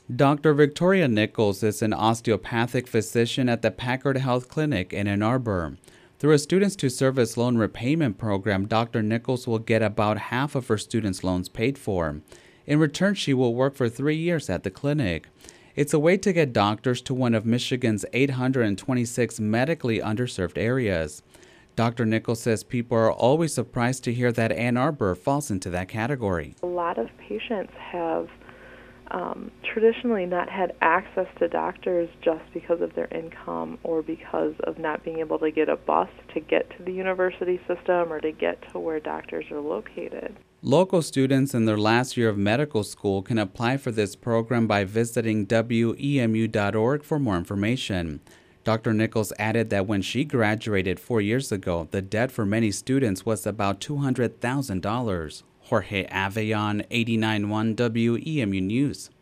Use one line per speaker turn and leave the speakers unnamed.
Dr. Victoria Nichols is an osteopathic physician at the Packard Health Clinic in Ann Arbor. Through a Students to Service loan repayment program, Dr. Nichols will get about half of her students' loans paid for. In return, she will work for 3 years at the clinic. It's a way to get doctors to one of Michigan's 826 medically underserved areas. Dr. Nichols says people are always surprised to hear that Ann Arbor falls into that category.
A lot of patients have traditionally not had access to doctors just because of their income or because of not being able to get a bus to get to the university system or to get to where doctors are located.
Local students in their last year of medical school can apply for this program by visiting wemu.org for more information. Dr. Nichols added that when she graduated 4 years ago, the debt for many students was about $200,000. Jorge Aveillon, 89.1 WEMU News.